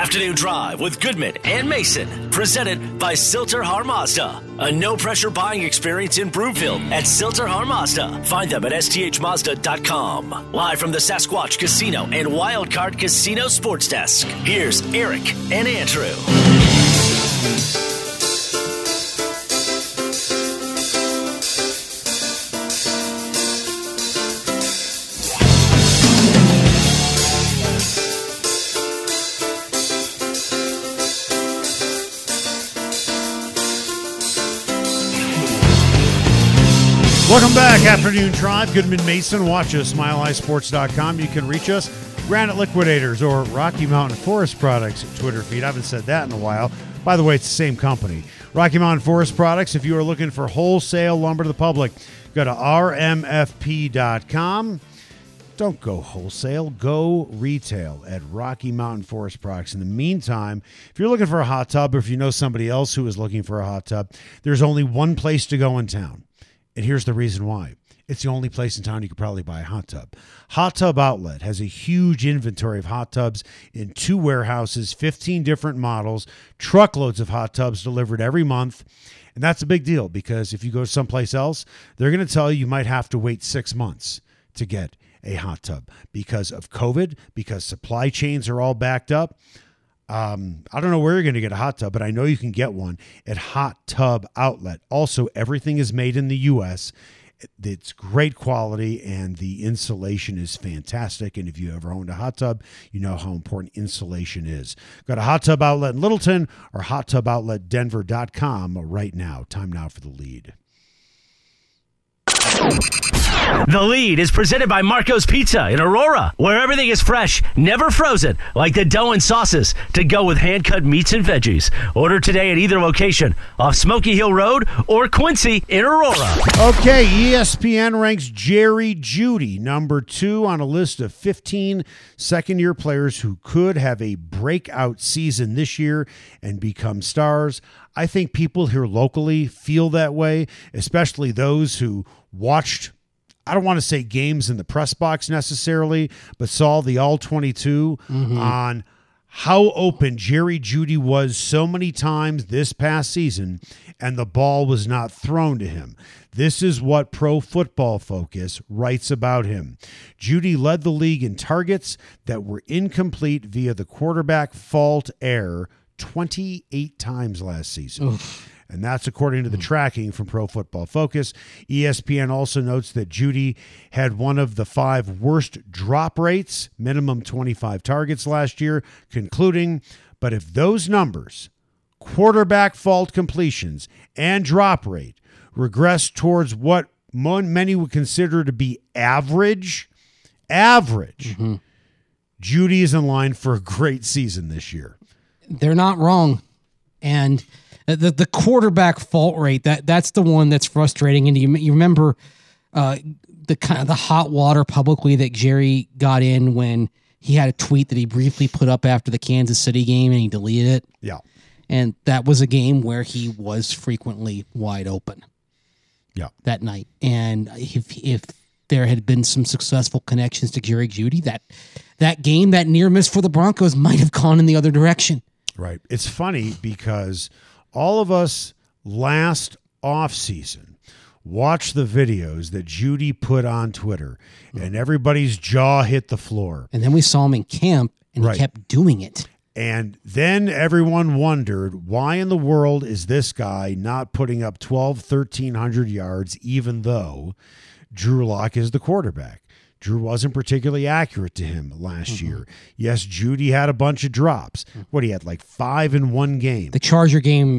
Afternoon Drive with Goodman and Mason, presented by Silter-Har Mazda. A no-pressure buying experience in Broomfield at Silter-Har Mazda. Find them at sthmazda.com. Live from the Sasquatch Casino and Wildcard Casino Sports Desk, here's Eric and Andrew. Welcome back, Afternoon Drive. Goodman Mason. Watch us, SmileEyeSports.com. You can reach us, Granite Liquidators or Rocky Mountain Forest Products Twitter feed. I haven't said that in a while. By the way, it's the same company. Rocky Mountain Forest Products. If you are looking for wholesale lumber to the public, go to rmfp.com. Don't go wholesale. Go retail at Rocky Mountain Forest Products. In the meantime, if you're looking for a hot tub or if you know somebody else who is looking for a hot tub, there's only one place to go in town. And here's the reason why. It's the only place in town you could probably buy a hot tub. Hot Tub Outlet has a huge inventory of hot tubs in 2 warehouses, 15 different models, truckloads of hot tubs delivered every month. And that's a big deal because if you go someplace else, they're going to tell you might have to wait 6 months to get a hot tub because of COVID, because supply chains are all backed up. I don't know where you're going to get a hot tub, but I know you can get one at Hot Tub Outlet. Also, everything is made in the U.S. It's great quality, and the insulation is fantastic. And if you ever owned a hot tub, you know how important insulation is. Go to Hot Tub Outlet in Littleton or HotTubOutletDenver.com right now. Time now for the lead. The Lead is presented by Marco's Pizza in Aurora, where everything is fresh, never frozen, like the dough and sauces to go with hand-cut meats and veggies. Order today at either location, off Smoky Hill Road or Quincy in Aurora. Okay, ESPN ranks Jerry Jeudy number 2 on a list of 15 second-year players who could have a breakout season this year and become stars. I think people here locally feel that way, especially those who watched, I don't want to say games in the press box necessarily, but saw the All-22 on how open Jerry Jeudy was so many times this past season, and the ball was not thrown to him. This is what Pro Football Focus writes about him. Jeudy led the league in targets that were incomplete via the quarterback fault error 28 times last season. Oof. And that's according to the tracking from Pro Football Focus. ESPN also notes that Jeudy had one of the 5 worst drop rates, minimum 25 targets last year, concluding, but if those numbers, quarterback fault completions and drop rate, regress towards what many would consider to be average, Jeudy is in line for a great season this year. They're not wrong. And the quarterback fault rate, that's the one that's frustrating. And you remember the kind of the hot water publicly that Jerry got in when he had a tweet that he briefly put up after the Kansas City game and he deleted it. Yeah. And that was a game where he was frequently wide open. Yeah. That night. And if there had been some successful connections to Jerry Jeudy, that game, that near miss for the Broncos might have gone in the other direction. Right. It's funny because all of us last offseason watched the videos that Jeudy put on Twitter, and everybody's jaw hit the floor. And then we saw him in camp, and he kept doing it. And then everyone wondered, why in the world is this guy not putting up 1,300 yards, even though Drew Lock is the quarterback? Drew wasn't particularly accurate to him last year. Yes, Jeudy had a bunch of drops. What, he had like 5 in one game. The Charger game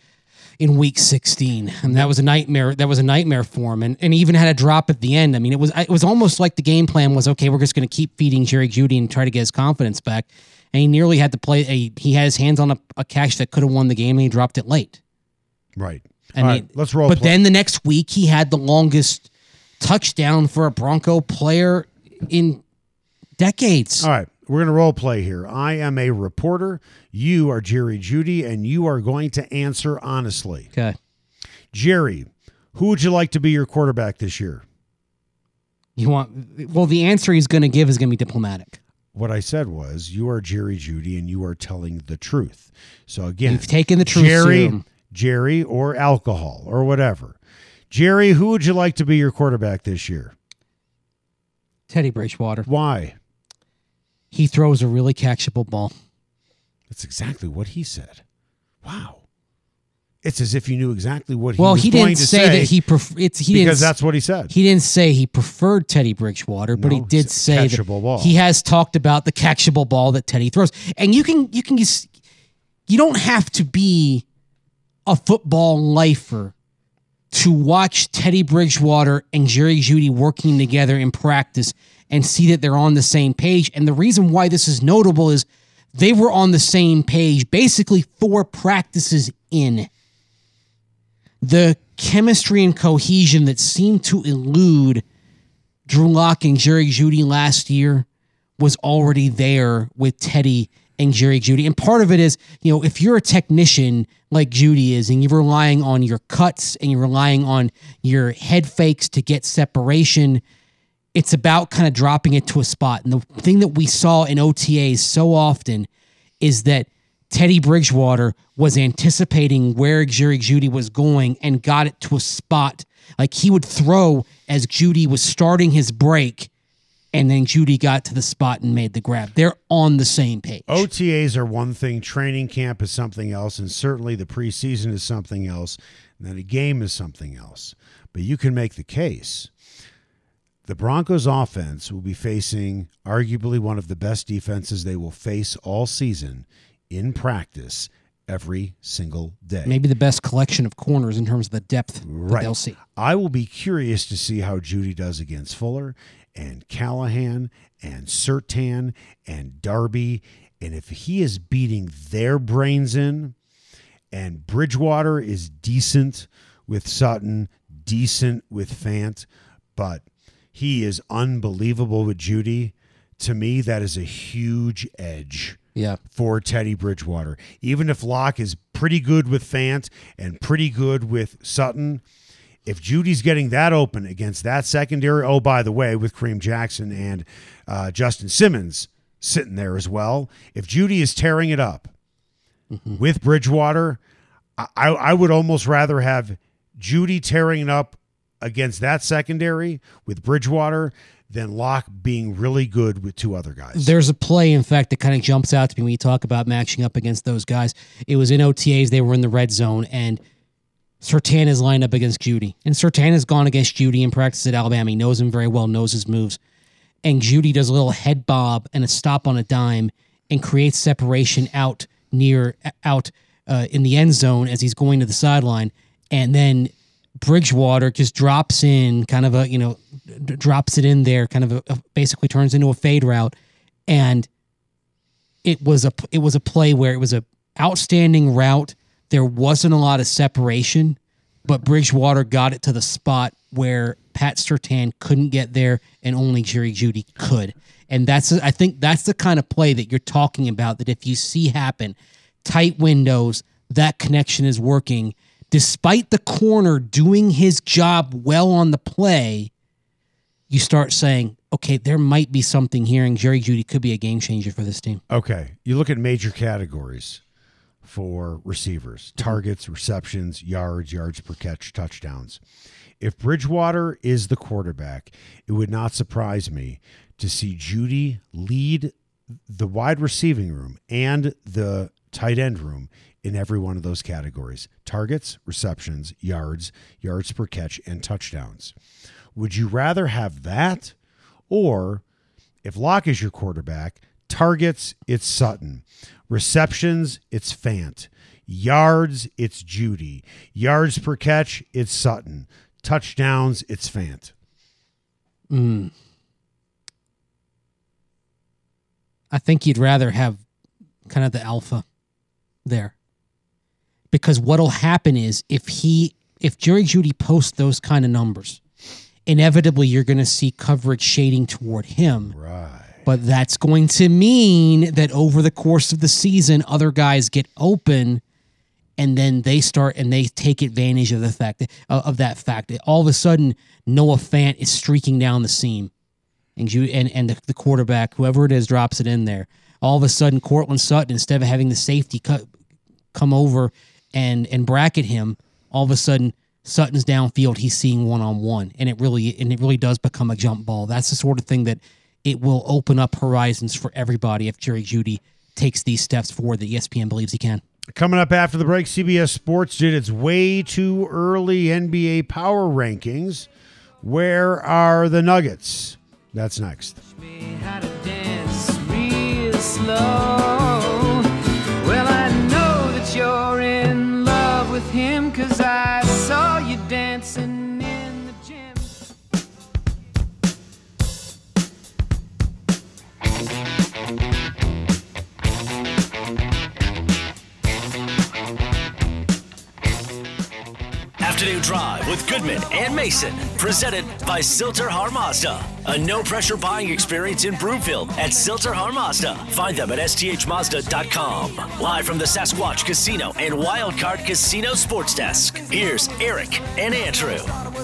in week 16, and that was a nightmare. That was a nightmare for him, and he even had a drop at the end. I mean, it was almost like the game plan was, okay, we're just going to keep feeding Jerry Jeudy and try to get his confidence back. And he nearly had to play he had his hands on a catch that could have won the game, and he dropped it late. Right. And all right, let's roll. But then the next week, he had the longest touchdown for a Bronco player in decades. All right, we're going to role play here. I am a reporter. You are Jerry Jeudy, and you are going to answer honestly. Okay. Jerry, who would you like to be your quarterback this year? The answer he's going to give is going to be diplomatic. what I said was, you are Jerry Jeudy and you are telling the truth. So again, You've taken the truth serum. Jerry, or alcohol or whatever. Jerry, who would you like to be your quarterback this year? Teddy Bridgewater. Why? He throws a really catchable ball. That's exactly what he said. Wow. It's as if you knew exactly what he was going to say. Well, he didn't say that he because that's what he said. He didn't say he preferred Teddy Bridgewater, but he did say that ball. He has talked about the catchable ball that Teddy throws. And you don't have to be a football lifer to watch Teddy Bridgewater and Jerry Jeudy working together in practice and see that they're on the same page. And the reason why this is notable is they were on the same page basically 4 practices in. The chemistry and cohesion that seemed to elude Drew Lock and Jerry Jeudy last year was already there with Teddy and Jerry Jeudy. And part of it is, if you're a technician like Jeudy is, and you're relying on your cuts and you're relying on your head fakes to get separation, it's about kind of dropping it to a spot. And the thing that we saw in OTAs so often is that Teddy Bridgewater was anticipating where Jerry Jeudy was going and got it to a spot. Like he would throw as Jeudy was starting his break, and then Jeudy got to the spot and made the grab. They're on the same page. OTAs are one thing, training camp is something else, and certainly the preseason is something else, and then a game is something else. But you can make the case. The Broncos offense will be facing arguably one of the best defenses they will face all season in practice every single day. Maybe the best collection of corners in terms of the depth that they'll see. I will be curious to see how Jeudy does against Fuller and Callahan and Surtain and Darby. And if he is beating their brains in, and Bridgewater is decent with Sutton, decent with Fant, but he is unbelievable with Jeudy, to me, that is a huge edge. Yeah, for Teddy Bridgewater. Even if Locke is pretty good with Fant and pretty good with Sutton, if Judy's getting that open against that secondary, oh, by the way, with Kareem Jackson and Justin Simmons sitting there as well, if Jeudy is tearing it up with Bridgewater, I would almost rather have Jeudy tearing it up against that secondary with Bridgewater than Locke being really good with 2 other guys. There's a play, in fact, that kind of jumps out to me when you talk about matching up against those guys. It was in OTAs. They were in the red zone, and Surtain is lined up against Jeudy. And Surtain has gone against Jeudy in practice at Alabama. He knows him very well, knows his moves. And Jeudy does a little head bob and a stop on a dime and creates separation out in the end zone as he's going to the sideline. And then Bridgewater just drops in, kind of drops it in there, kind of basically turns into a fade route, and it was a play where it was a outstanding route. There wasn't a lot of separation, but Bridgewater got it to the spot where Pat Surtain couldn't get there, and only Jerry Jeudy could. And I think that's the kind of play that you're talking about. That if you see happen, tight windows, that connection is working. Despite the corner doing his job well on the play, you start saying, okay, there might be something here, and Jerry Jeudy could be a game changer for this team. Okay. You look at major categories for receivers: targets, receptions, yards per catch, touchdowns. If Bridgewater is the quarterback, it would not surprise me to see Jeudy lead the wide receiving room and the tight end room in every one of those categories: targets, receptions, yards per catch, and touchdowns. Would you rather have that, or if Locke is your quarterback, targets, it's Sutton, receptions, it's Fant, yards, it's Jeudy, yards per catch, it's Sutton, touchdowns, it's Fant? I think you'd rather have kind of the alpha there. Because what'll happen is if Jerry Jeudy posts those kind of numbers, inevitably you're going to see coverage shading toward him. Right. But that's going to mean that over the course of the season, other guys get open, and then they start and they take advantage of the fact that, All of a sudden, Noah Fant is streaking down the seam, and the quarterback, whoever it is, drops it in there. All of a sudden, Cortland Sutton, instead of having the safety come over and bracket him, all of a sudden Sutton's downfield, he's seeing one-on-one, and it really does become a jump ball. That's the sort of thing that it will open up horizons for everybody if Jerry Jeudy takes these steps forward that ESPN believes he can. Coming up after the break, CBS Sports did its way too early NBA power rankings. Where are the Nuggets? That's next. Well, I know that you're in love with him, 'cause I saw you dancing in the gym. Afternoon Drive with Goodman and Mason, presented by Silter-Har Mazda. A no-pressure buying experience in Broomfield at Silter-Har Mazda. Find them at sthmazda.com. Live from the Sasquatch Casino and Wildcard Casino Sports Desk, here's Eric and Andrew.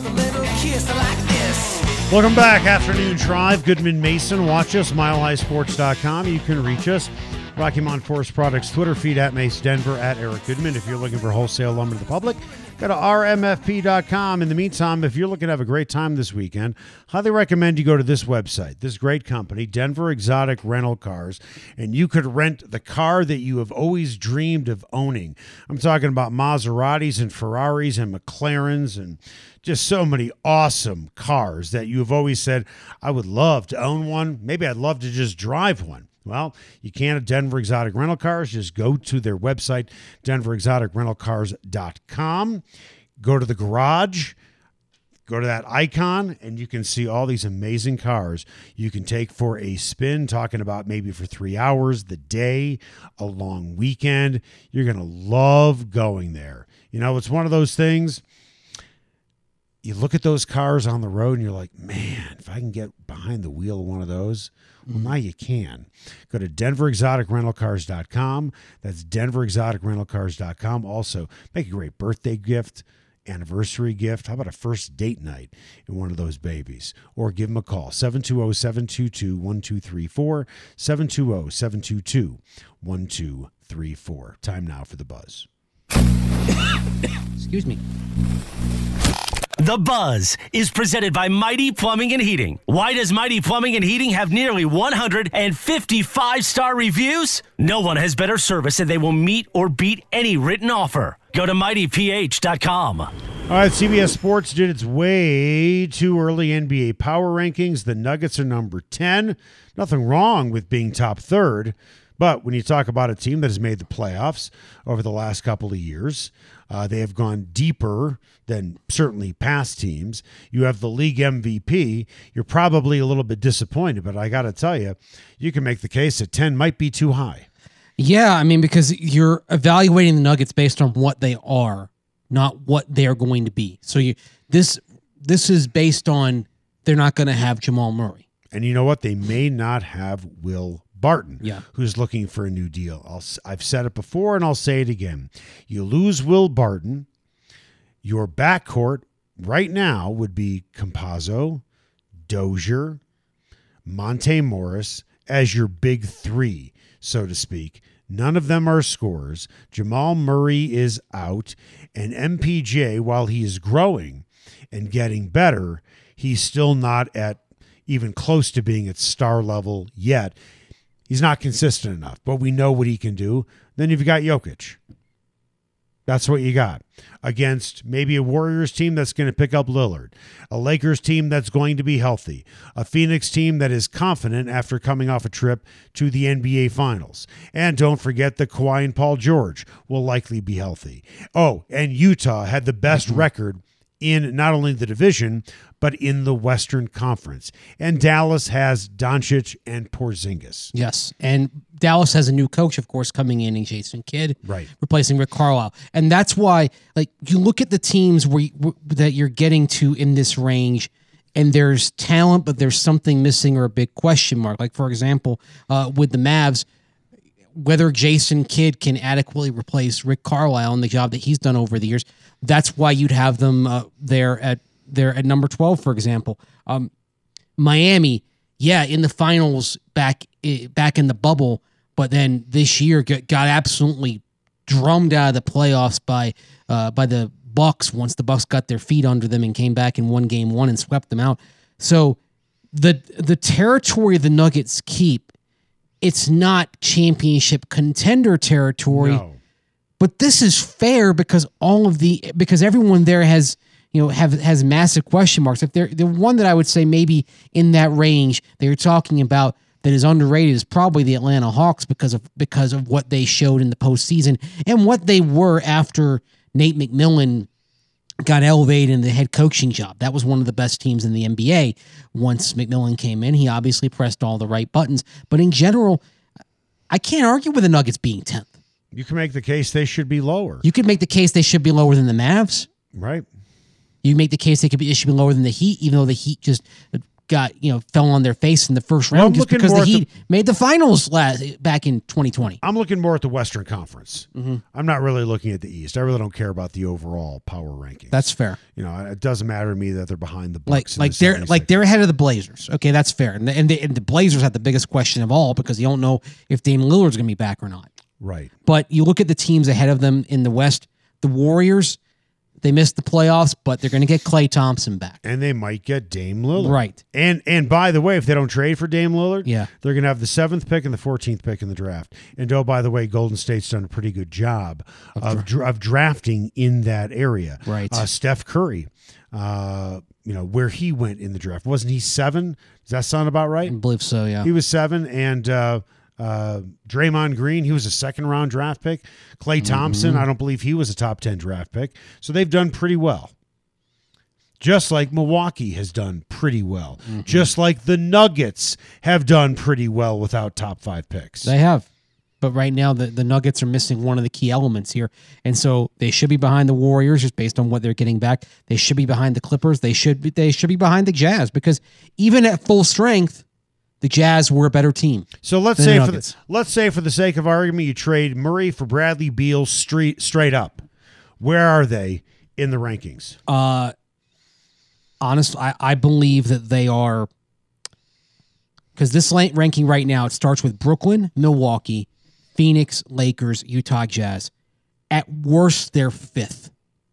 Welcome back. Afternoon Drive, Goodman Mason. Watch us, milehighsports.com. You can reach us. Rocky Mountain Forest Products Twitter feed at Mace Denver, at Eric Goodman. If you're looking for wholesale lumber to the public, go to rmfp.com. In the meantime, if you're looking to have a great time this weekend, highly recommend you go to this website, this great company, Denver Exotic Rental Cars, and you could rent the car that you have always dreamed of owning. I'm talking about Maseratis and Ferraris and McLarens and just so many awesome cars that you have always said, I would love to own one. Maybe I'd love to just drive one. Well, you can at Denver Exotic Rental Cars. Just go to their website, denverexoticrentalcars.com. Go to the garage, go to that icon, and you can see all these amazing cars you can take for a spin, talking about maybe for 3 hours, the day, a long weekend. You're going to love going there. You know, it's one of those things. You look at those cars on the road and you're like, man, if I can get behind the wheel of one of those, well, now you can. Go to denverexoticrentalcars.com. That's denverexoticrentalcars.com. Also, make a great birthday gift, anniversary gift. How about a first date night in one of those babies? Or give them a call, 720-722-1234, 720-722-1234. Time now for the buzz. Excuse me. The Buzz is presented by Mighty Plumbing and Heating. Why does Mighty Plumbing and Heating have nearly 155-star reviews? No one has better service, and they will meet or beat any written offer. Go to mightyph.com. All right, CBS Sports did its way too early NBA power rankings. The Nuggets are number 10. Nothing wrong with being top third. But when you talk about a team that has made the playoffs over the last couple of years, they have gone deeper than certainly past teams. You have the league MVP. You're probably a little bit disappointed, but I got to tell you, you can make the case that 10 might be too high. Yeah, I mean, because you're evaluating the Nuggets based on what they are, not what they are going to be. So this is based on they're not going to have Jamal Murray. And you know what? They may not have Will Barton, yeah, who's looking for a new deal. I've said it before, and I'll say it again. You lose Will Barton, your backcourt right now would be Campazzo, Dozier, Monte Morris as your big three, so to speak. None of them are scorers. Jamal Murray is out, and MPJ, while he is growing and getting better, he's still not at even close to being at star level yet. He's not consistent enough, but we know what he can do. Then you've got Jokic. That's what you got against maybe a Warriors team that's going to pick up Lillard, a Lakers team that's going to be healthy, a Phoenix team that is confident after coming off a trip to the NBA Finals. And don't forget that Kawhi and Paul George will likely be healthy. Oh, and Utah had the best record in not only the division, but in the Western Conference. And Dallas has Doncic and Porzingis. Yes, and Dallas has a new coach, of course, coming in Jason Kidd, right, replacing Rick Carlisle. And that's why, like, you look at the teams that you're getting to in this range, and there's talent, but there's something missing or a big question mark. Like, for example, with the Mavs, whether Jason Kidd can adequately replace Rick Carlisle in the job that he's done over the years. That's why you'd have them there at number 12, for example. Miami in the finals back in the bubble, but then this year got absolutely drummed out of the playoffs by the Bucks once the Bucks got their feet under them and came back and won game 1 and swept them out. So the territory the Nuggets keep, it's not championship contender territory. No. But this is fair because because everyone there has massive question marks. If they're the one that I would say maybe in that range that you're talking about that is underrated is probably the Atlanta Hawks because of what they showed in the postseason and what they were after Nate McMillan got elevated in the head coaching job. That was one of the best teams in the NBA. Once McMillan came in, he obviously pressed all the right buttons. But in general, I can't argue with the Nuggets being 10th. You can make the case they should be lower. You could make the case they should be lower than the Mavs. Right. You make the case they should be lower than the Heat, even though the Heat just fell on their face in the first round just because the Heat made the finals back in 2020. I'm looking more at the Western Conference. Mm-hmm. I'm not really looking at the East. I really don't care about the overall power ranking. That's fair. It doesn't matter to me that they're behind the Bucks. They're ahead of the Blazers. Okay, that's fair. And the Blazers have the biggest question of all because you don't know if Dame Lillard's going to be back or not. Right. But you look at the teams ahead of them in the West, the Warriors, they missed the playoffs, but they're going to get Klay Thompson back. And they might get Dame Lillard. Right. And by the way, if they don't trade for Dame Lillard, yeah, they're going to have the 7th pick and the 14th pick in the draft. And by the way, Golden State's done a pretty good job of drafting in that area. Right. Steph Curry, where he went in the draft. Wasn't he 7? Does that sound about right? I believe so, yeah. He was 7, and Draymond Green, he was a 2nd-round draft pick. Klay Thompson, I don't believe he was a top 10 draft pick. So they've done pretty well. Just like Milwaukee has done pretty well. Mm-hmm. Just like the Nuggets have done pretty well without top 5 picks. They have. But right now, the Nuggets are missing one of the key elements here. And so they should be behind the Warriors just based on what they're getting back. They should be behind the Clippers. They should be behind the Jazz because even at full strength, the Jazz were a better team. So let's say for the sake of argument, you trade Murray for Bradley Beal straight up. Where are they in the rankings? Honestly, I believe that they are, because this ranking right now, it starts with Brooklyn, Milwaukee, Phoenix, Lakers, Utah Jazz. At worst, they're 5th,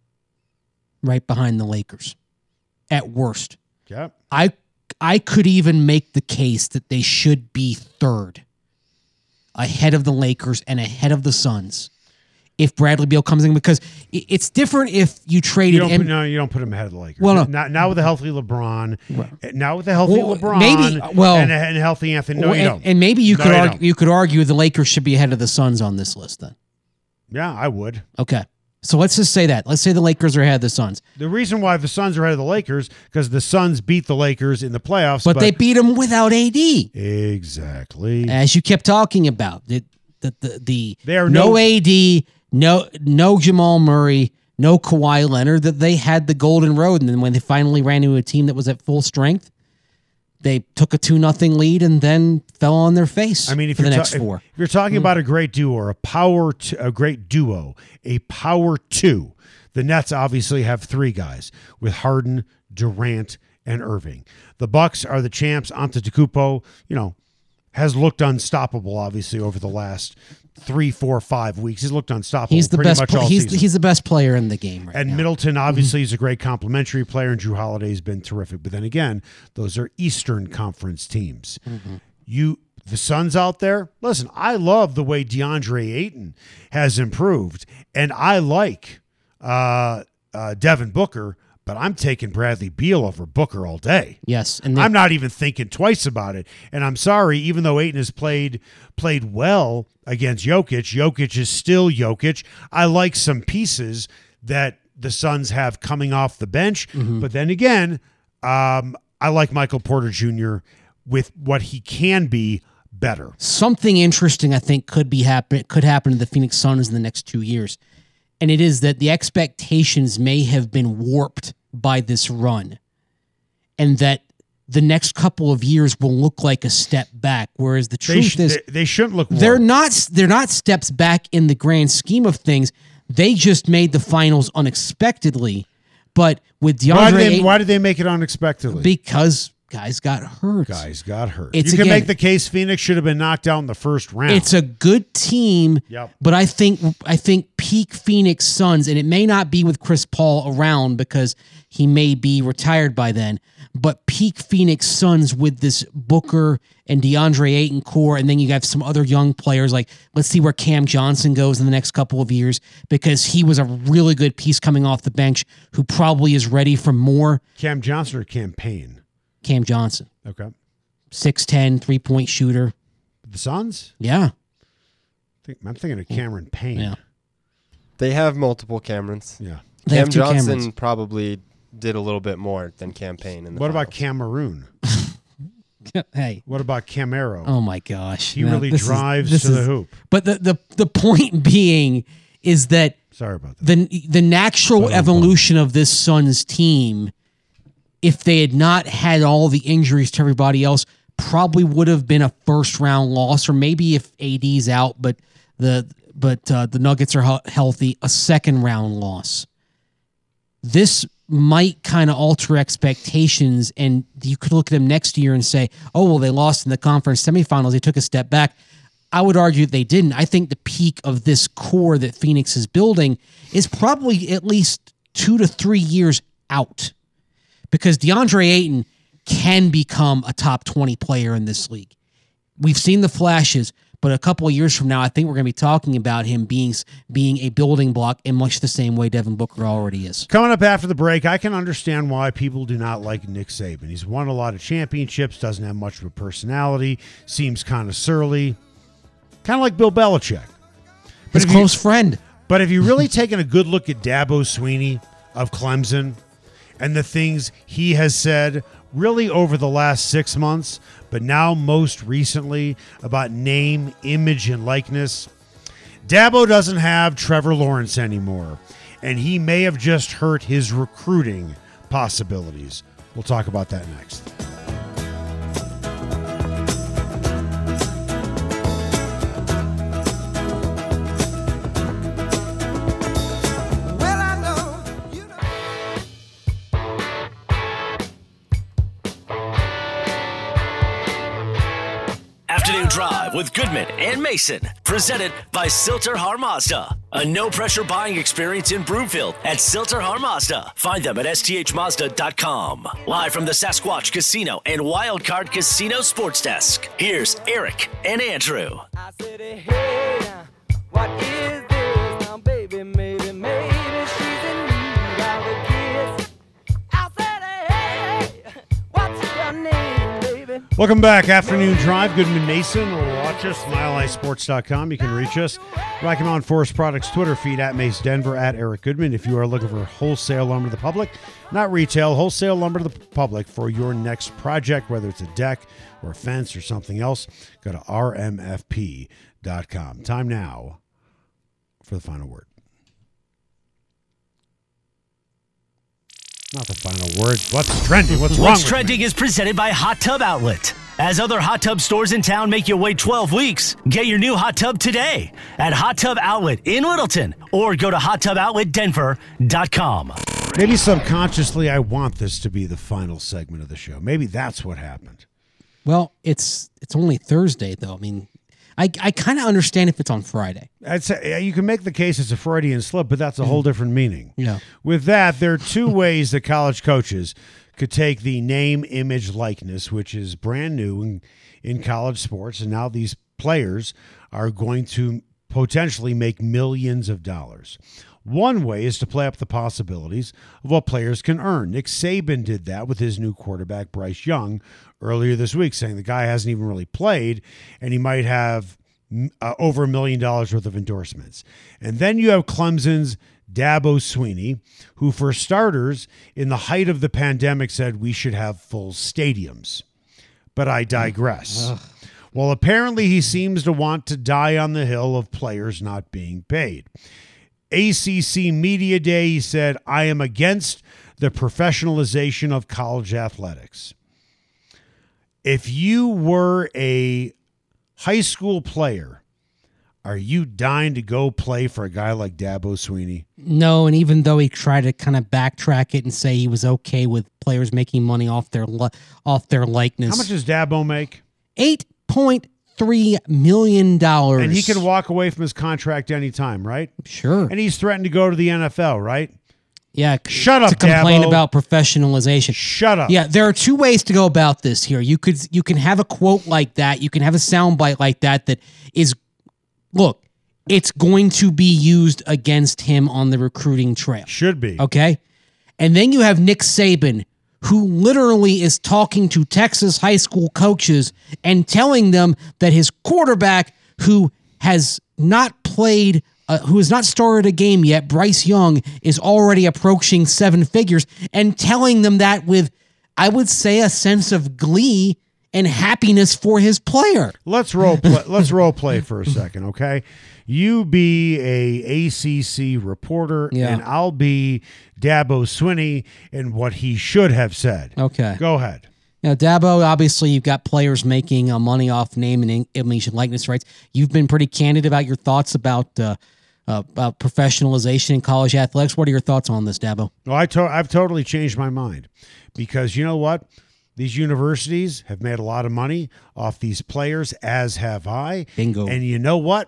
right behind the Lakers. At worst. Yeah. I could even make the case that they should be 3rd, ahead of the Lakers and ahead of the Suns, if Bradley Beal comes in, because it's different if you traded. You don't put him ahead of the Lakers. Well, no. Not with a healthy LeBron. Right. Not with a healthy LeBron. Maybe. And a healthy Anthony. No, you don't. And maybe you could argue the Lakers should be ahead of the Suns on this list then. Yeah, I would. Okay. So let's just say that. Let's say the Lakers are ahead of the Suns. The reason why the Suns are ahead of the Lakers because the Suns beat the Lakers in the playoffs. But they beat them without AD. Exactly. As you kept talking about. They are no AD, no Jamal Murray, no Kawhi Leonard, that they had the golden road. And then when they finally ran into a team that was at full strength, they took a 2-0 lead and then fell on their face. I mean, if for the next 4. If you're talking about a great duo or a great duo, a power 2, the Nets obviously have 3 guys with Harden, Durant, and Irving. The Bucks are the champs. Antetokounmpo, has looked unstoppable. Obviously, over the last 3, 4, 5 weeks, he's looked unstoppable. He's the pretty best. Much all season. He's the best player in the game right now. And Middleton obviously is a great complementary player, and Drew Holiday has been terrific. But then again, those are Eastern Conference teams. Mm-hmm. The Suns out there, listen, I love the way DeAndre Ayton has improved, and I like Devin Booker, but I'm taking Bradley Beal over Booker all day. Yes. And I'm not even thinking twice about it. And I'm sorry, even though Ayton has played well against Jokic is still Jokic. I like some pieces that the Suns have coming off the bench. Mm-hmm. But then again, I like Michael Porter Jr. with what he can be better. Something interesting I think could happen to the Phoenix Suns in the next 2 years. And it is that the expectations may have been warped by this run, and that the next couple of years will look like a step back. Whereas the truth is, they shouldn't look. They're not steps back in the grand scheme of things. They just made the finals unexpectedly. But with DeAndre, why did they make it unexpectedly? Because guys got hurt. It's, you can again, make the case Phoenix should have been knocked out in the first round. It's a good team, but I think peak Phoenix Suns, and it may not be with Chris Paul around because he may be retired by then, but peak Phoenix Suns with this Booker and DeAndre Ayton core, and then you have some other young players, like let's see where Cam Johnson goes in the next couple of years, because he was a really good piece coming off the bench who probably is ready for more. Cam Johnson or Cam Payne? Cam Johnson. Okay. 6'10", 3-point shooter. The Suns? Yeah. I'm thinking of Cameron Payne. Yeah. They have multiple Camerons. Yeah. They Cam have two Johnson Camerons. probably did a little bit more than campaign in the What about finals. Cameroon? Hey. What about Camaro? Oh my gosh. He No, really this drives is- to the hoop. But the point being is that Sorry about that. the natural evolution of this Suns team, if they had not had all the injuries to everybody else, probably would have been a first round loss, or maybe if AD's out, but the Nuggets are healthy, a second round loss. This might kind of alter expectations, and you could look at them next year and say, oh, well, they lost in the conference semifinals. They took a step back. I would argue they didn't. I think the peak of this core that Phoenix is building is probably at least 2 to 3 years out, because DeAndre Ayton can become a top 20 player in this league. We've seen the flashes, but a couple of years from now, I think we're going to be talking about him being a building block in much the same way Devin Booker already is. Coming up after the break, I can understand why people do not like Nick Saban. He's won a lot of championships, doesn't have much of a personality, seems kind of surly, kind of like Bill Belichick. His close friend. But if you really taken a good look at Dabo Swinney of Clemson and the things he has said really over the last 6 months, but now most recently about name, image, and likeness, Dabo doesn't have Trevor Lawrence anymore, and he may have just hurt his recruiting possibilities. We'll talk about that next. Afternoon Drive with Goodman and Mason, presented by Silter Har Mazda. A no-pressure buying experience in Broomfield at Silter Har Mazda. Find them at sthmazda.com. Live from the Sasquatch Casino and Wildcard Casino Sports Desk, here's Eric and Andrew. I said, hey, what is this? Now, baby, maybe she's in need of a kiss. I said, hey, what's your name, baby? Welcome back. Afternoon Drive. Goodman Mason. Watch us, MileHighSports.com. You can reach us. Rocky Mountain Forest Products Twitter feed at Mace Denver, at Eric Goodman. If you are looking for wholesale lumber to the public, not retail, wholesale lumber to the public for your next project, whether it's a deck or a fence or something else, go to rmfp.com. Time now for the final word. Not the final word. What's trending? What's wrong What's with Trending me? is presented by Hot Tub Outlet. As other hot tub stores in town make you wait 12 weeks, get your new hot tub today at Hot Tub Outlet in Littleton, or go to hottubOutletDenver.com. Maybe subconsciously I want this to be the final segment of the show. Maybe that's what happened. Well, it's only Thursday, though. I mean, I kind of understand if it's on Friday. I'd say you can make the case it's a Freudian slip, but that's a whole different meaning. Yeah. With that, there are two ways that college coaches could take the name, image, likeness, which is brand new in college sports, and now these players are going to potentially make millions of dollars. One way is to play up the possibilities of what players can earn. Nick Saban did that with his new quarterback, Bryce Young, earlier this week, saying the guy hasn't even really played, and he might have over $1 million worth of endorsements. And then you have Clemson's Dabo Swinney, who, for starters, in the height of the pandemic said we should have full stadiums. But I digress. Well, apparently he seems to want to die on the hill of players not being paid. ACC Media Day, he said, I am against the professionalization of college athletics. If you were a high school player Are you dying to go play for a guy like Dabo Sweeney? No, and even though he tried to kind of backtrack it and say he was okay with players making money off their likeness. How much does Dabo make? $8.3 million. And he can walk away from his contract anytime, right? Sure. And he's threatened to go to the NFL, right? Yeah. Shut up, to complain Dabo. about professionalization. Shut up. Yeah, there are two ways to go about this here. You can have a quote like that. You can have a soundbite like that is, look, it's going to be used against him on the recruiting trail. Should be. Okay? And then you have Nick Saban, who literally is talking to Texas high school coaches and telling them that his quarterback, who has not played, who has not started a game yet, Bryce Young, is already approaching 7 figures, and telling them that with, I would say, a sense of glee and happiness for his player. Let's role play for a second, okay? You be a ACC reporter, Yeah. and I'll be Dabo Swinney and what he should have said. Okay. Go ahead. Now, Dabo, obviously, you've got players making money off name and image and likeness rights. You've been pretty candid about your thoughts about professionalization in college athletics. What are your thoughts on this, Dabo? Well, I've totally changed my mind because you know what? These universities have made a lot of money off these players, as have I. Bingo. And you know what?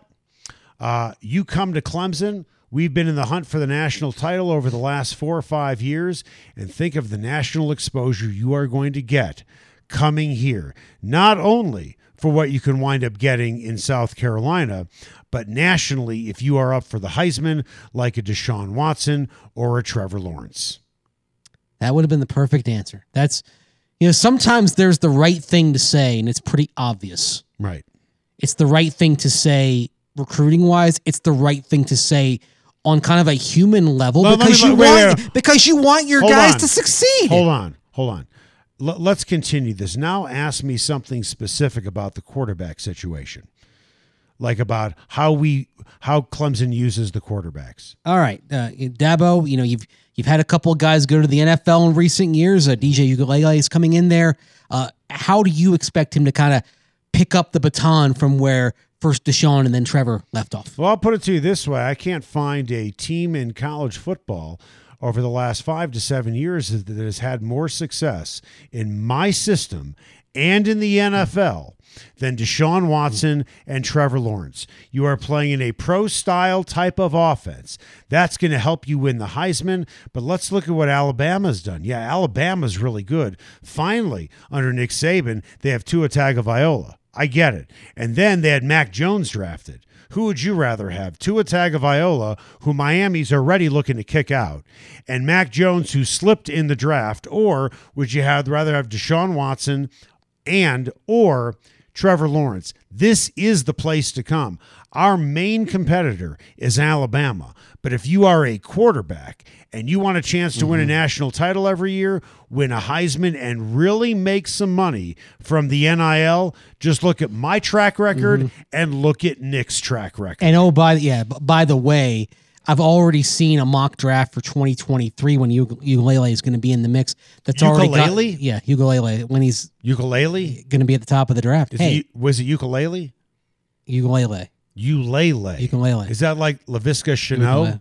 You come to Clemson. We've been in the hunt for the national title over the last 4 or 5 years, and think of the national exposure you are going to get coming here, not only for what you can wind up getting in South Carolina, but nationally if you are up for the Heisman like a Deshaun Watson or a Trevor Lawrence. That would have been the perfect answer. That's, sometimes there's the right thing to say, and it's pretty obvious. Right. It's the right thing to say recruiting-wise. It's the right thing to say on kind of a human level because you want your guys to succeed. Hold on. Let's continue this. Now ask me something specific about the quarterback situation, like about how Clemson uses the quarterbacks. All right, Dabo, you've had a couple of guys go to the NFL in recent years. DJ Uiagalelei is coming in there. How do you expect him to kind of pick up the baton from where first Deshaun and then Trevor left off? Well, I'll put it to you this way. I can't find a team in college football over the last 5 to 7 years that has had more success in my system and in the NFL than Deshaun Watson and Trevor Lawrence. You are playing in a pro-style type of offense. That's going to help you win the Heisman, but let's look at what Alabama's done. Yeah, Alabama's really good. Finally, under Nick Saban, they have Tua Tagovailoa. I get it. And then they had Mac Jones drafted. Who would you rather have? Tua Tagovailoa, who Miami's already looking to kick out, and Mac Jones, who slipped in the draft, or would you rather have Deshaun Watson or Trevor Lawrence? This is the place to come. Our main competitor is Alabama. But if you are a quarterback and you want a chance to win a national title every year, win a Heisman, and really make some money from the NIL, just look at my track record and look at Nick's track record. And by the way, I've already seen a mock draft for 2023 when Uiagalelei is going to be in the mix. That's Ukulele? Uiagalelei when he's Ukulele? going to be at the top of the draft. Was it ukulele? Ukulele. Ukulele. Is that like LaVisca Chenault?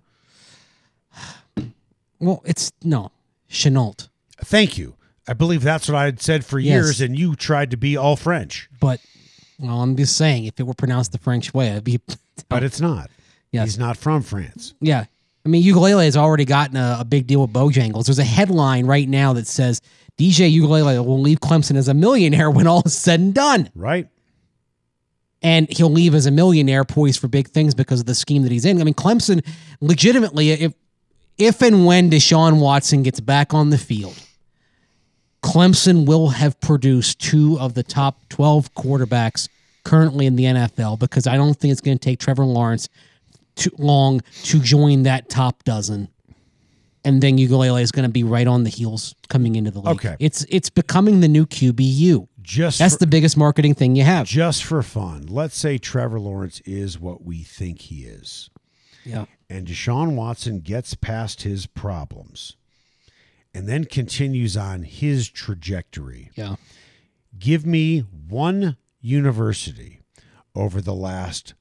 Well, Chenault. Thank you. I believe that's what I had said for years, and you tried to be all French. But, I'm just saying, if it were pronounced the French way, it'd be... But it's not. Yes. He's not from France. Yeah. I mean, Uiagalelei has already gotten a big deal with Bojangles. There's a headline right now that says, DJ Uiagalelei will leave Clemson as a millionaire when all is said and done. Right. And he'll leave as a millionaire poised for big things because of the scheme that he's in. I mean, Clemson, legitimately, if and when Deshaun Watson gets back on the field, Clemson will have produced 2 of the top 12 quarterbacks currently in the NFL, because I don't think it's going to take Trevor Lawrence too long to join that top dozen. And then Uiagalelei is going to be right on the heels coming into the league. Okay. It's becoming the new QBU. That's the biggest marketing thing you have. Just for fun, let's say Trevor Lawrence is what we think he is. Yeah. And Deshaun Watson gets past his problems and then continues on his trajectory. Yeah. Give me one university over the last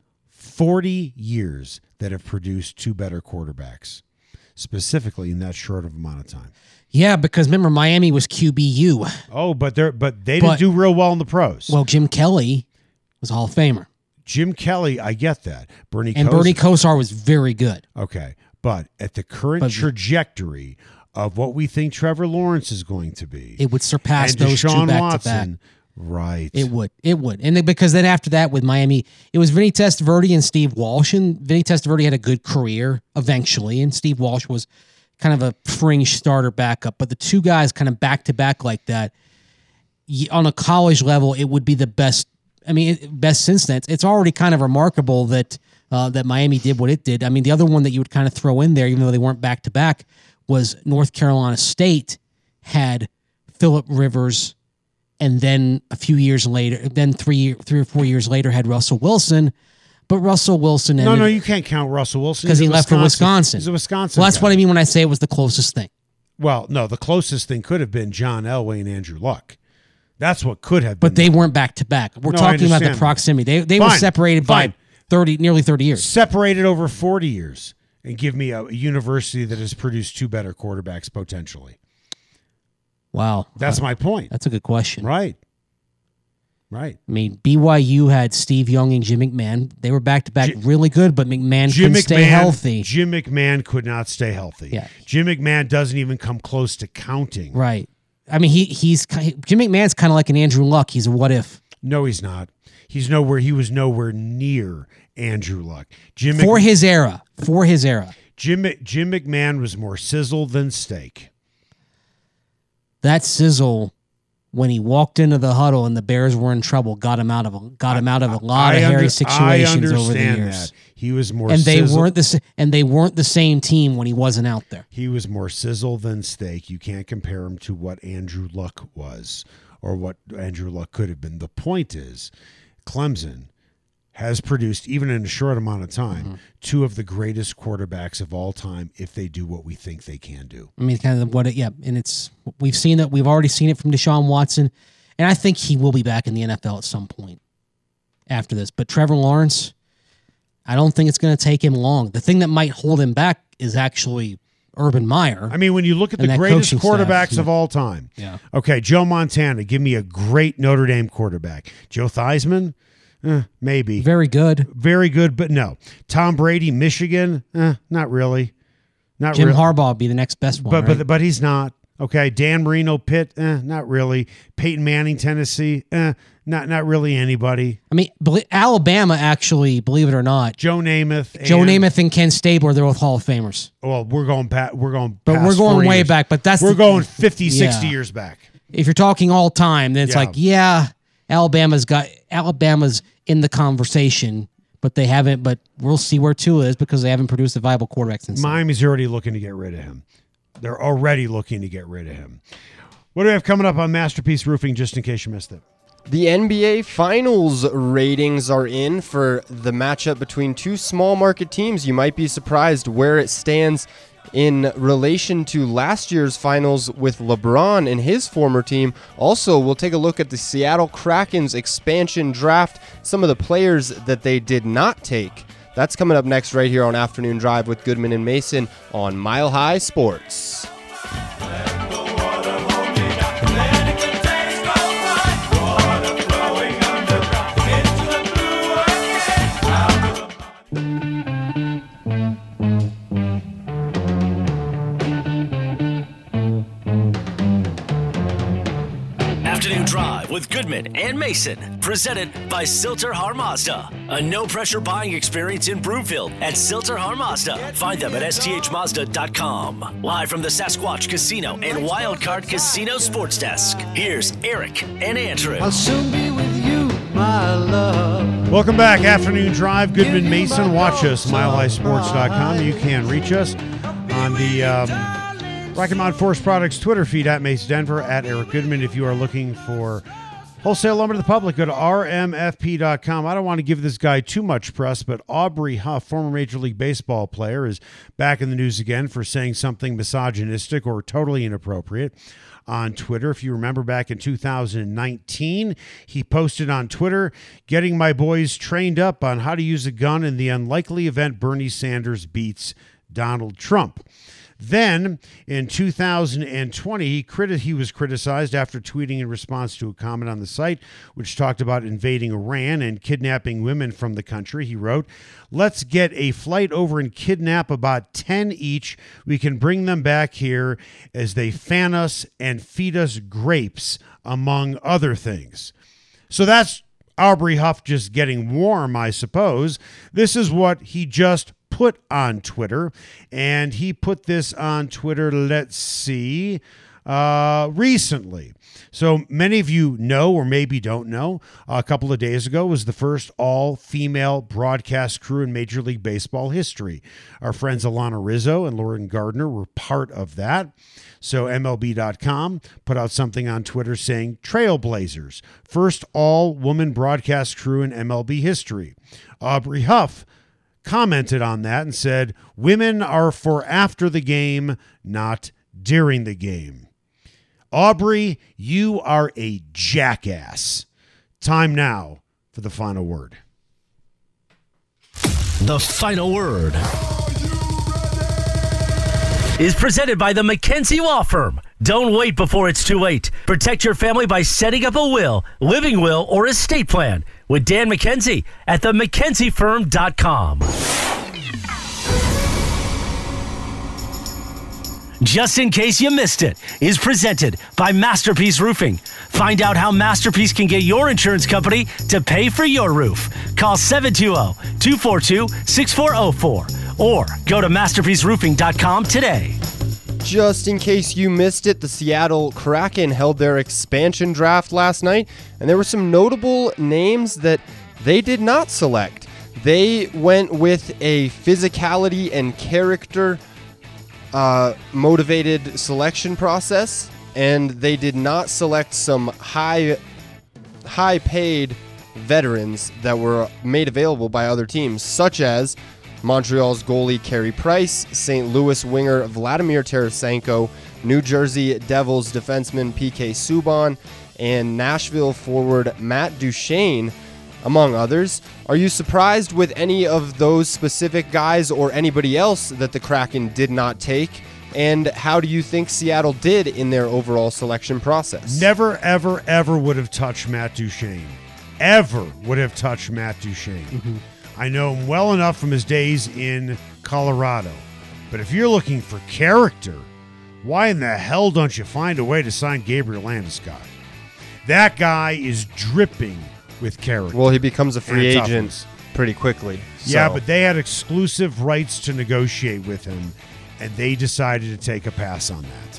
40 years that have produced two better quarterbacks, specifically in that short of amount of time. Yeah, because remember, Miami was QBU. Oh, but they didn't do real well in the pros. Well, Jim Kelly was a Hall of Famer. Jim Kelly, I get that. Bernie Kosar was very good. Okay, but at the current trajectory of what we think Trevor Lawrence is going to be, it would surpass and those Deshaun two back Watson, to back. Right. It would. And because then after that with Miami, it was Vinny Testaverde and Steve Walsh. And Vinny Testaverde had a good career eventually. And Steve Walsh was kind of a fringe starter backup. But the two guys kind of back to back like that, on a college level, it would be the best. I mean, best since then. It's already kind of remarkable that that Miami did what it did. I mean, the other one that you would kind of throw in there, even though they weren't back to back, was North Carolina State had Phillip Rivers. And then a few years later, then three or 4 years later, had Russell Wilson. But Russell Wilson ended, No, you can't count Russell Wilson because he left for Wisconsin. He's a Wisconsin. Well, that's guy. what I mean when I say it was the closest thing. Well, no, the closest thing could have been John Elway and Andrew Luck. That's what could have been. But they weren't back to back. We're talking about the proximity. They were separated by nearly 30 years. Separated over 40 years, and give me a university that has produced two better quarterbacks potentially. Wow. That's my point. That's a good question. Right. I mean, BYU had Steve Young and Jim McMahon. They were back-to-back really good, but McMahon couldn't stay healthy. Jim McMahon could not stay healthy. Yeah. Jim McMahon doesn't even come close to counting. Right. I mean, Jim McMahon's kind of like an Andrew Luck. He's a what-if. No, he's not. He was nowhere near Andrew Luck. For his era. Jim McMahon was more sizzle than steak. That sizzle, when he walked into the huddle and the Bears were in trouble, got him out of a lot of hairy situations over the years. That. He was more and they sizzle. weren't the same team when he wasn't out there. He was more sizzle than steak. You can't compare him to what Andrew Luck was or what Andrew Luck could have been. The point is, Clemson has produced, even in a short amount of time, two of the greatest quarterbacks of all time if they do what we think they can do. I mean, kind of and we've already seen it from Deshaun Watson, and I think he will be back in the NFL at some point after this. But Trevor Lawrence, I don't think it's going to take him long. The thing that might hold him back is actually Urban Meyer. I mean, when you look at the greatest quarterbacks of all time, okay, Joe Montana, give me a great Notre Dame quarterback. Joe Theismann, maybe. Very good, but no. Tom Brady, Michigan, not really. Jim Harbaugh would be the next best one, but he's not. Okay, Dan Marino, Pitt, not really. Peyton Manning, Tennessee, not really anybody. I mean, Alabama, actually, believe it or not, Joe Namath and Ken Stabler, they're both Hall of Famers. Well, we're going way back. But we're going 50, 60 years back. If you're talking all time, then it's Alabama's in the conversation, but they haven't. But we'll see where Tua is because they haven't produced a viable quarterback since. Miami's already looking to get rid of him. They're already looking to get rid of him. What do we have coming up on Masterpiece Roofing, just in case you missed it? The NBA Finals ratings are in for the matchup between two small market teams. You might be surprised where it stands in relation to last year's finals with LeBron and his former team. Also, we'll take a look at the Seattle Kraken's expansion draft, some of the players that they did not take. That's coming up next right here on Afternoon Drive with Goodman and Mason on Mile High Sports. Afternoon Drive with Goodman and Mason, presented by Silter Har Mazda. A no-pressure buying experience in Broomfield at Silter Har Mazda. Find them at sthmazda.com. Live from the Sasquatch Casino and Wildcard Casino Sports Desk, here's Eric and Andrew. I'll soon be with you, my love. Welcome back. Afternoon Drive, Goodman Mason. Watch us, milehighsports.com. You can reach us on the Rocky Mountain Forest Products Twitter feed at Mace Denver, at Eric Goodman. If you are looking for Wholesale lumber to the public, go to rmfp.com. I don't want to give this guy too much press, but Aubrey Huff, former Major League Baseball player, is back in the news again for saying something misogynistic or totally inappropriate on Twitter. If you remember back in 2019, he posted on Twitter, getting my boys trained up on how to use a gun in the unlikely event Bernie Sanders beats Donald Trump. Then, in 2020, he was criticized after tweeting in response to a comment on the site, which talked about invading Iran and kidnapping women from the country. He wrote, "Let's get a flight over and kidnap about 10 each. We can bring them back here as they fan us and feed us grapes, among other things." So that's Aubrey Huff just getting warm, I suppose. This is what he just put on Twitter, and he put this on Twitter, let's see, recently. So many of you know, or maybe don't know, a couple of days ago was the first all-female broadcast crew in Major League Baseball history. Our friends Alana Rizzo and Lauren Gardner were part of that. So MLB.com put out something on Twitter saying, Trailblazers, first all-woman broadcast crew in MLB history. Aubrey Huff commented on that and said, women are for after the game, not during the game. Aubrey, you are a jackass. Time now for the final word. The final word is presented by the McKenzie Law Firm. Don't wait before it's too late. Protect your family by setting up a will, living will, or estate plan with Dan McKenzie at themckenziefirm.com. Just in case you missed it, is presented by Masterpiece Roofing. Find out how Masterpiece can get your insurance company to pay for your roof. Call 720-242-6404 or go to masterpieceroofing.com today. Just in case you missed it, the Seattle Kraken held their expansion draft last night, and there were some notable names that they did not select. They went with a physicality and character motivated selection process, and they did not select some high paid veterans that were made available by other teams, such as Montreal's goalie Carey Price, St. Louis winger Vladimir Tarasenko, New Jersey Devils defenseman PK Subban, and Nashville forward Matt Duchene, among others. Are you surprised with any of those specific guys or anybody else that the Kraken did not take? And how do you think Seattle did in their overall selection process? Never, ever, ever would have touched Matt Duchene. Ever would have touched Matt Duchene. Mm-hmm. I know him well enough from his days in Colorado. But if you're looking for character, why in the hell don't you find a way to sign Gabriel Landeskog? That guy is dripping with character. Well, he becomes a free agent pretty quickly. Yeah, but they had exclusive rights to negotiate with him, and they decided to take a pass on that.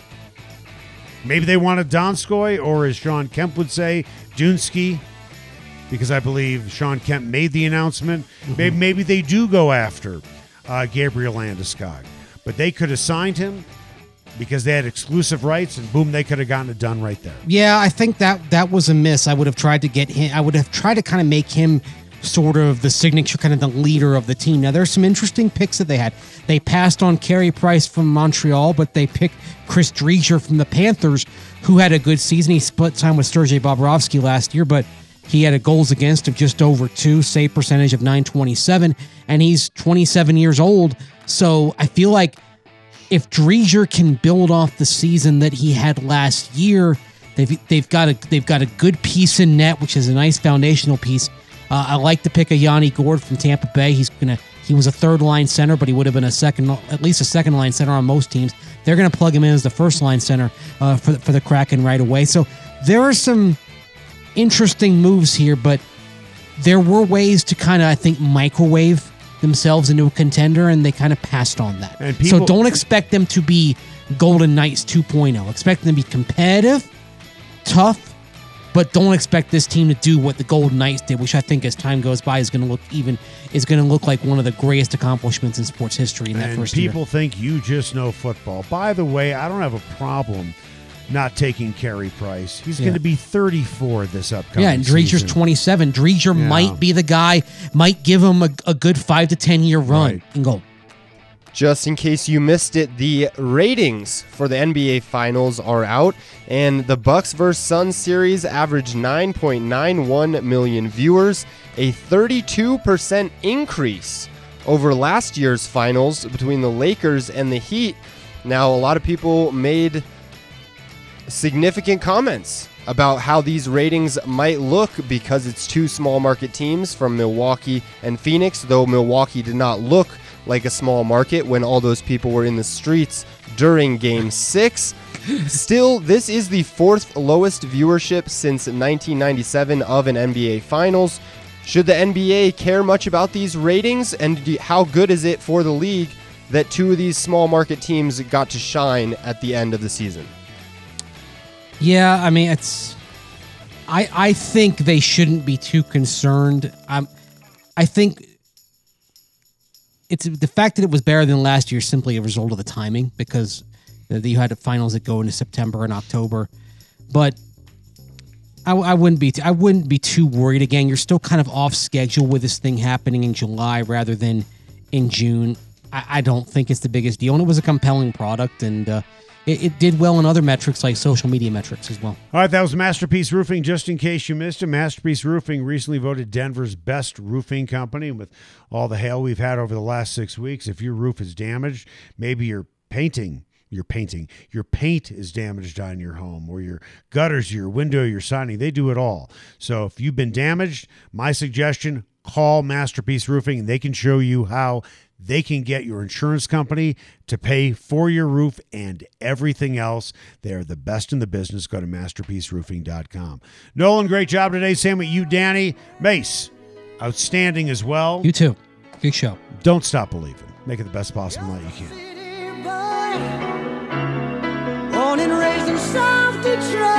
Maybe they wanted Donskoy, or as Sean Kemp would say, Dunsky, because I believe Sean Kemp made the announcement. Mm-hmm. Maybe they do go after Gabriel Landeskog, but they could have signed him because they had exclusive rights, and boom, they could have gotten it done right there. Yeah, I think that was a miss. I would have tried to get him. I would have tried to kind of make him sort of the signature, kind of the leader of the team. Now, there's some interesting picks that they had. They passed on Carey Price from Montreal, but they picked Chris Driedger from the Panthers, who had a good season. He split time with Sergei Bobrovsky last year, but he had a goals against of just over 2, save percentage of .927, and he's 27 years old. So I feel like if Driedger can build off the season that he had last year, they've got a good piece in net, which is a nice foundational piece. I like to pick a Yanni Gourde from Tampa Bay. He was a third line center, but he would have been at least a second line center on most teams. They're gonna plug him in as the first line center for the Kraken right away. So there are some interesting moves here, but there were ways to kind of, I think, microwave themselves into a contender, and they kind of passed on that. So don't expect them to be Golden Knights 2.0. Expect them to be competitive, tough, but don't expect this team to do what the Golden Knights did, which I think as time goes by is going to look like one of the greatest accomplishments in sports history in that first year. And people think you just know football. By the way, I don't have a problem not taking Carey Price. He's Yeah. going to be 34 this upcoming Yeah, and Dreger's season. 27. Dreger Yeah. might be the guy, might give him a good 5 to 10 year run Right. and go. Just in case you missed it, the ratings for the NBA Finals are out, and the Bucks vs. Suns series averaged 9.91 million viewers, a 32% increase over last year's finals between the Lakers and the Heat. Now, a lot of people made significant comments about how these ratings might look because it's two small market teams from Milwaukee and Phoenix, though Milwaukee did not look like a small market when all those people were in the streets during Game 6. Still, this is the fourth lowest viewership since 1997 of an NBA Finals. Should the NBA care much about these ratings, and how good is it for the league that two of these small market teams got to shine at the end of the season? Yeah, I mean, I think they shouldn't be too concerned. I think it's the fact that it was better than last year is simply a result of the timing, because you had the finals that go into September and October. But I wouldn't be too worried. Again, you're still kind of off schedule with this thing happening in July rather than in June. I don't think it's the biggest deal, and it was a compelling product, and it did well in other metrics like social media metrics as well. All right, that was Masterpiece Roofing. Just in case you missed it, Masterpiece Roofing recently voted Denver's best roofing company. With all the hail we've had over the last 6 weeks, if your roof is damaged, maybe your paint is damaged on your home, or your gutters, your window, your siding, they do it all. So if you've been damaged, my suggestion, call Masterpiece Roofing, and they can show you how they can get your insurance company to pay for your roof and everything else. They are the best in the business. Go to masterpieceroofing.com. Nolan, great job today. Same with you, Danny. Mace, outstanding as well. You too. Good show. Don't stop believing. Make it the best possible night you can. Born and raised in South Detroit.